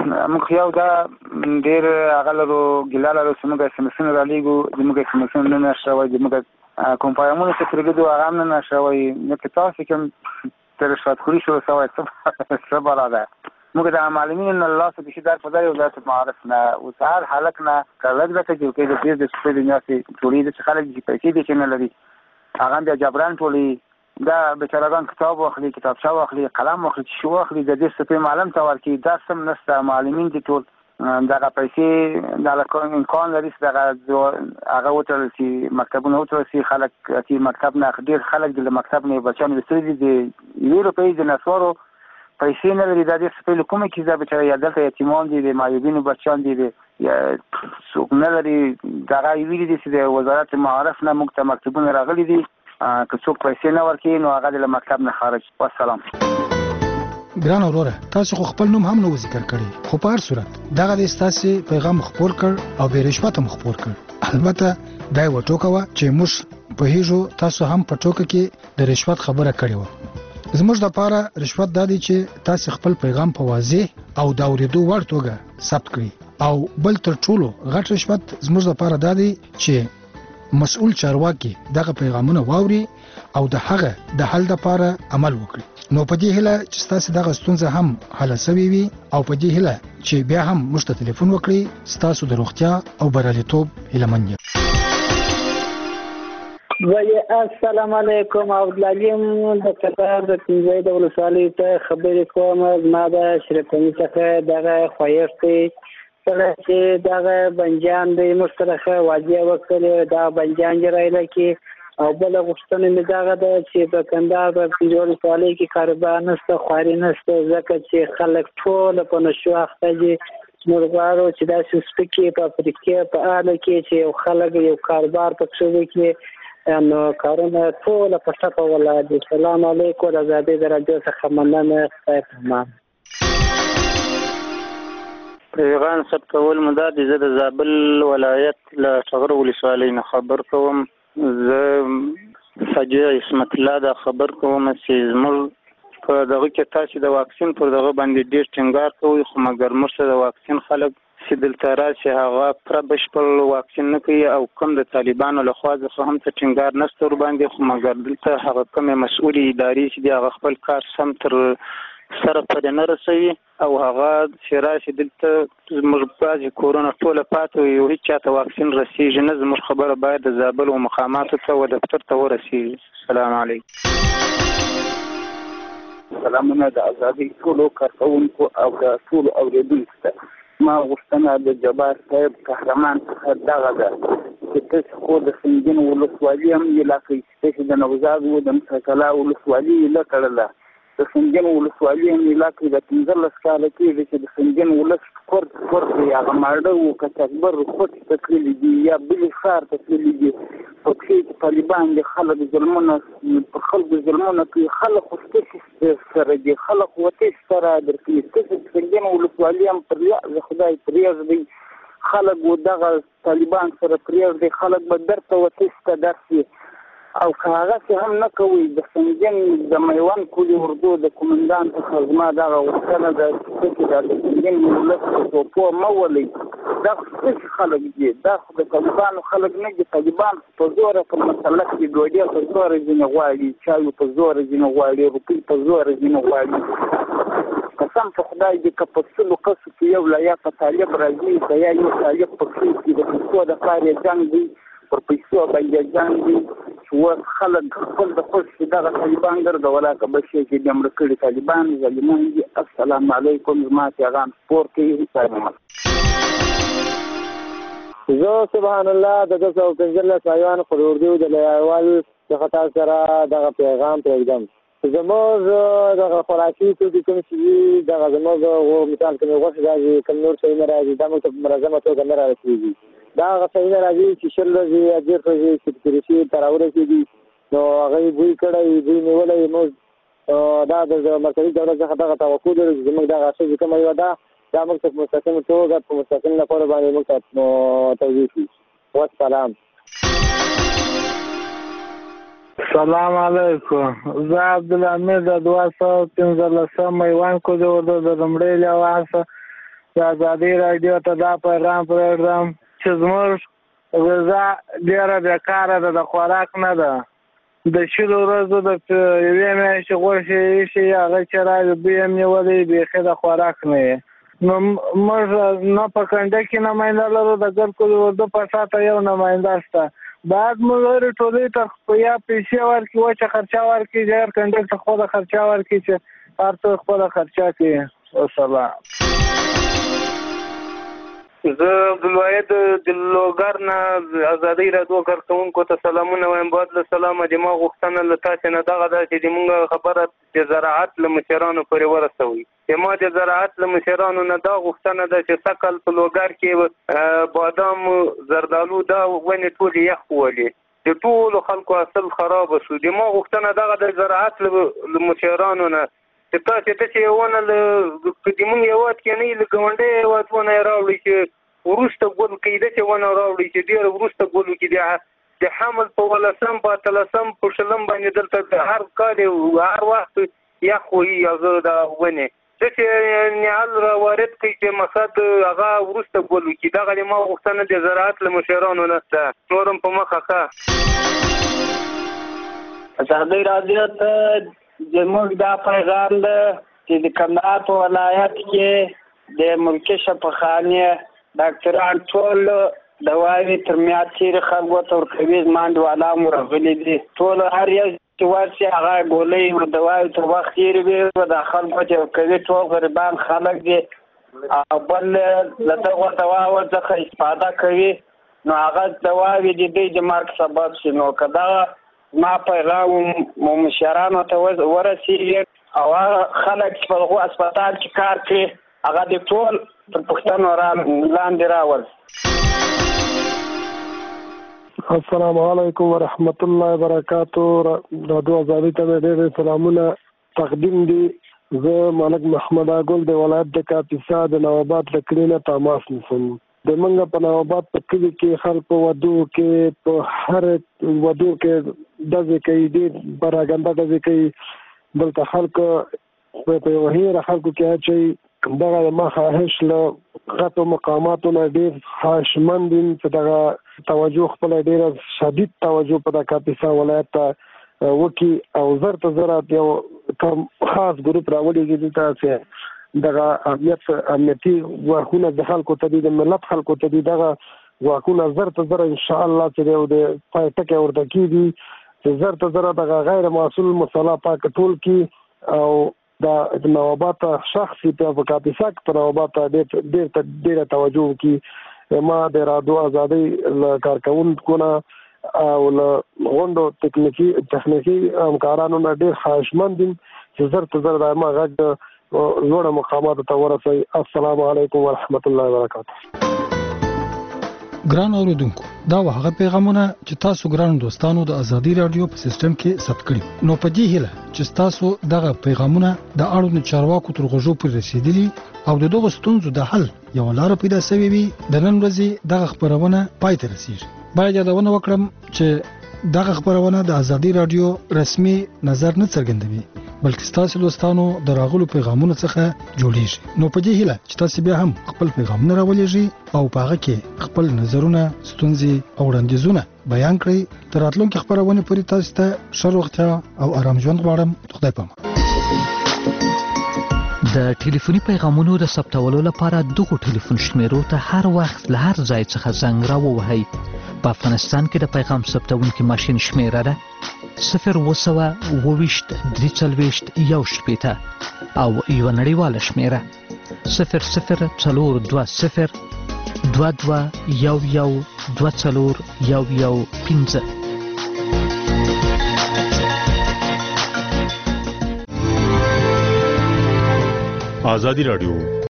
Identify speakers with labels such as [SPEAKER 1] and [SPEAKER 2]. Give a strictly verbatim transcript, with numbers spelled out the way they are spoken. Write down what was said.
[SPEAKER 1] موږ یو دا ډېر هغه لرو ګیله لرو چې موږ اس ام اسونه رالیږو زموږ اس ام اسونه نه نشته وایي زموږ کوم پیغامونه چې پرېږدو هغه هم نه نشته وایي نو که تاسو کوم تر رشوتخوري شروع شوی څه بلا ده موږ د معلمینو نه له لاسه بیخي در په در وزارت معارف نه اوس هر هلک نه که لږ درته چې د ډېر د سپۍ دنیا کې جوړېږي چې خلک چې پیسې دي چې نه لري هغه بیا جبران ټولوي دا بیچارهګان کتاب واخلي کتابچه واخلي قلم واخلي چې شو واخلي د دې سپۍ معلم ته ورکړي دا سم نشته معلمین دي ټول دغه پیسې دغه امکان لري چې دغه هغه وتړل شي مکتبونه وتړل شي خلک چې مکتب نه ډېر خلک د مکتب نه بچیان ویستلي دي د یوې روپۍ د نسوارو پیسې نه لري دا دې سپۍ له کومه کیسه بیچاره یا دلته یتیمان دي د معیوبینو بچیان دي څوک نه لري دغه یې ویلي دي چې د وزارت معارف نه موږ ته مکتبونه راغلي دي که څوک پیسې نه ورکړي نو هغه د مکتب نه خارج. والسلام.
[SPEAKER 2] ګران وروره تاسو خو خپل نوم هم نو ذکر کړی خو په هر صورت دغه د ستاسو پیغام خپور کړ او به رشوت هم خپور کړ البته دا یو ټوکه و چې موږ په هیڅ تاسو هم په ټوکه کې د رشوت خبره کړې و زموږ لپاره رشوت دا دی چې تاسو خپل پیغام په واضح او دا ورېدو وړ توګه ثبت کړئ او بل تر ټولو غټ رشوت زموږ لپاره دا دی چې مسؤل چارواکي دغه پیغامونه واوري او د هغه د حل لپاره عمل وکړي نو په دې هله چې تاسو دغه ستونزه هم حل شوي وي او په دې هله چې بیا هم موږ ته ټلیفون وکړي تاسو د روغتیا او بریالیتوب هیله من یم.
[SPEAKER 3] وی السلام علیکم عبدالعلیم د کتاب د پنځه د ولسوالۍ ته خبرې کوم ما د شرکتونو څخه دغه خوایښت کله چې دغه بنجان د مشترکه واجیه وکړي دا بنجان جوړایله کې او بل غوښتنه مې دغه ده چې په کندهار په پنځه ولسوالۍ کې کاروبار نشته خواري نشته ځکه چې خلک ټول په نشو اخته دي موږ غواړو چې داسې سپکې په افریقا په اړه کې چې یو خلک یو کاروبار پکې وکړي نو کارونه ټول په ټپه ولاړ دي. سلام علیکم د ازادۍ د راډیو څخه مننه خدای پامان.
[SPEAKER 4] پیغام ثبت کول مو دا دی زه د زابل ولایت له ټغر ولسوالۍ نه خبر کوم زه حاجي عصمت الله دا خبر کوم چې زموږ په دغه کې تاسو د واکسین پر دغه باندې ډېر ټینګار کوي خو مګر موږ د واکسین خلک چې دلته راشي هغه پر بشپړ واکسین نه کوي او کوم د طالبانو له خوا څخه هم څه ټینګار نشته ور باندې خو مګر دلته هغه کومه مسؤلې ادارې چې هغه خپل کار سم تر سره پرې نه رسوي او هغه چې راشي دلته زموږ بعضې کورونه ټوله پاتې وي او هېڅ چاته واکسین رسېږي نه زموږ خبره باید د زابل و مقاماتو ته و دفتر ته ورسېږي. السلام علیکم.
[SPEAKER 1] سلامونه د ازادۍ ټولو کارکوونکو او د ټولو اورېدونکو ته ما غوښتنه د جبار صاحب قهرمان څخه دغه ده چې تاسو خو د سنګین ولسوالي هم یې لا کوئ چې تاسو د نوزاد و د مسکلا ولسوالي یې له تړله د سنګین ولسوالي هم یې لا کوي د پنځلس کاله کېږي چې د سنګین ولس کورد کورد دی هغه ماړه و که تکبر خوټ ته تللي دي یا بلې ښار ته تللي دي په کښې چې طالبان دي خلک ظلمونه په خلکو ظلمونه کوي خلک خو ستاسې سره دي خلک خو تاسې سره درکوي ستاسې د سنګین ولسوالي هم پر د خدای پرېږدئ خلک و دغه طالبان سره پرېږدئ خلک به درته و تاسې ته درسي او که هغسې هم نه کوئ د سنګین د میوند کلي اردو د کومندان څخه زما دغه غوښتنه ده چې څوک دا د سنګین ولس په توپو مه ولئ دا خو څه خلک دي دا خو د طالبانو خلک نه دي طالبان په زوره په مسلک کې ډوډۍ په زوره ځینې غواړي چایو په زوره ځینې غواړي روپۍ په زوره ځینې غواړي قسم په خدای دې که په سلو کسو کې یو لا یا په طالب راځي که یا یو طالب په کښې کې د پیسو دپاره یې جنګ دی پر پیسو باندې جنګ دی چې اوس خلک خپل د خپل چې دغه طالبان ګرځوله که بل شی چې دې مړه کړي طالبان ظالمان دي. السلام علیکم زما پیغام سپور کوي خیر محمد.
[SPEAKER 3] زه سبحان الله د دوه سوه پنځلس ایوان خو د اردو د اول څخه تاسو سره دغه پیغام پرېږدم زموږ دغه خوراکي توکي کوم چې دي دغه زموږ مثال کومې غوښې راځي کوم نور شیونه راځي دا موږ ته په منظمه توګه نه رارسېږي دا هغه شیونه راځي چې شل ورځې یا دېرش ورځې چې تېرې ته راورسېږي نو هغه یې بوی کړی بوی نیولی موږ دا د مرکزي دولت څخه دغه توقع لرو چې زموږ دغه ښځې کومه یوه ده دا موږ ته په مستقیمه توګه په مستقیم لپاره باندې موږ ته توضیح کړي. والسلام.
[SPEAKER 5] سلام علیکم. زه عبدالحمید د دوه سوه پنځلسم میوند کلي اردو د لومړۍ لوحه د ازادي راډیو ته دا پیغام پرېږدم چې زموږ غذا ډېره بېکاره ده، د خوراک نه ده. د شلو ورځو د یوې میاشتې غوښې ایښي هغه چې راځي دوی یې نیولې بیخي د خوراک نه یې. نو موږ نه په کنډه کې نماینده لرو، د ګرد کلي اردو په شاته یو نماینده شته. باید موږ هرې ټولۍ ته په یا پیسې ورکړي، وچه خرچه ورکړي، هر کنډک ته خپله خرچه ورکړي چې هر څوک خپله خرچه کړي. وسلام.
[SPEAKER 6] زه عبدالواحد د لوګر نه ازادۍ راډیو کارکوونکو ته سلامونه وایم. بعد له سلامه د ما غوښتنه له تاسې نه دغه ده چې زموږ خبره د زراعت له مشرانو پورې ورسوئ. چې ما د زراعت له مشرانو نه دا غوښتنه ده چې سږ کال په لوګر کې بادام، زردالو دا ونې ټولې یخ وولې، د ټولو خلکو حاصل خرابه شو. د ما غوښتنه دغه د زراعت له مشرانو نه چې تاسې داسې ونه له که زموږ هېواد کې نه وي له ګاونډي هېواد ونه یې راوړئ چې وروسته ګل کوي، داسې ونه راوړئ چې ډېر وروسته ګل وکړي. د حمل په ولسم، په اتلسم، په شلم باندې دلته د هر کال هر وخت یخ وهي او زه د ونې داسې نیال را وارد کړي چې مقصد هغه وروسته ګل وکړي. دغه د ما غوښتنه د زراعت له مشرانو نه ده. نور هم په مخه ښه.
[SPEAKER 3] ازادۍ راډیو ته زموږ دا پیغام ده چې د کندهار په ولایت کې د ملکي شفاخانې ډاکټران ټول دواوې تر میعاد تېرې خلکو ته ورکوي. زما انډیوالان مو راغلي دي، ټول هر یو چې ورشي هغه ګولۍ او دواوې تر وخت تېرې وي د خلکو چې ورکوي. ټول غریبان خلک دي او بل له دغو دواو څخه استفاده کوي، نو هغه دواوې د دوی د مرګ سبب شي. نو که دغه ما پیغام مو مشرانو ته ورسېږي او هغه خلک چې په هغو اسپتال کې کار کوي هغه د ټول تر پوښتنو را لاندې راول.
[SPEAKER 7] السلام علیکم ورحمت الله وبرکاتو. راډیو ازادۍ ته مې ډېر سلامونه تقدیم دي. زه ملک محمد اګل د ولایت د کاپیسا د نوآباد له کلي نه تماس نیسم. د موږ په نوآباد په کلي کې خلک په ودو کې په هر ودو کې ډزې کوي، ډېر پراګنده ډزې کوي. دلته خلک په یوه هیره خلکو کې اچوي. دغه د ما خواهش له غټو مقاماتو نه ډېر خواهشمند یم چې دغه توجه خپله ډېره شدید توجه په د کاپیسا ولایت ته وکړي او زر ته زره یو کم خاص ګروپ راولیږي دلته چې دغه امنیت امنیتي ګواښونه د خلکو ته دي، د ملت خلکو ته دي. دغه ګواښونه زر ته زره انشاءالله چې یو د پای ټکی ورته کېږي چې زر ته زره دغه غیر معصول مسله پاکه ټول کړي او دا نوآباد شخصي په کاپیسا کې په نوآباد ډېر ډېر ډېره توجه وکړي. ما د راډیو ازادۍ له کارکوونکو نه او له غونډو تکنیکي تخنیکي همکارانو نه ډېر خواهشمند یم چې زر ته زر د ما غږ لوړه مقاماتو ته ورسوي. السلام علیکم ورحمت الله وبرکاته.
[SPEAKER 2] ګران اوریدونکو، دا و هغه پیغامونه چې تاسو ګران دوستانو د ازادي رادیو په سیستم کې ثبت کړي. نو په دې هیله چې تاسو دغه پیغامونه د اړوندو چارواکو تر غوږو پورې رسیدلي او د دغو ستونزو د حل یو لار پیدا شوې وي، د نن ورځې دغه خبرونه پای ته رسیږي. باید یادونه وکړم چې دغه خبرونه د ازادي رادیو رسمي نظر نه څرګندوي، بلکې تاسو دوستانو د راغلو پیغامونو څخه جوړیږي. نو په دې هیله چې تاسو بیا هم خپل پیغامونه راولېږئ او په هغه کې خپل نظرونه، ستونزې او وړاندیزونه بیان کړئ. تر راتلونکي خبرونه پورې تاسو ته ښه روغتیا او آرام ژوند غواړم. خدای پامان.
[SPEAKER 8] د ټلیفوني پیغامونو د ثبتولو لپاره دغه ټلیفون شمیرو ته هر وخت له هر ځای څخه زنګ راووهئ. په افغانستان کې د پیغام ثبتونکي ماشین شمیره ده صفر اووه سوه اووه ویشت درې څلوېښت یو شپېته او یوه نړیواله شمیره صفر صفر څلور دوه صفر دوه دوه یو یو دوه څلور یو یو پنځه.
[SPEAKER 9] ازادي راډیو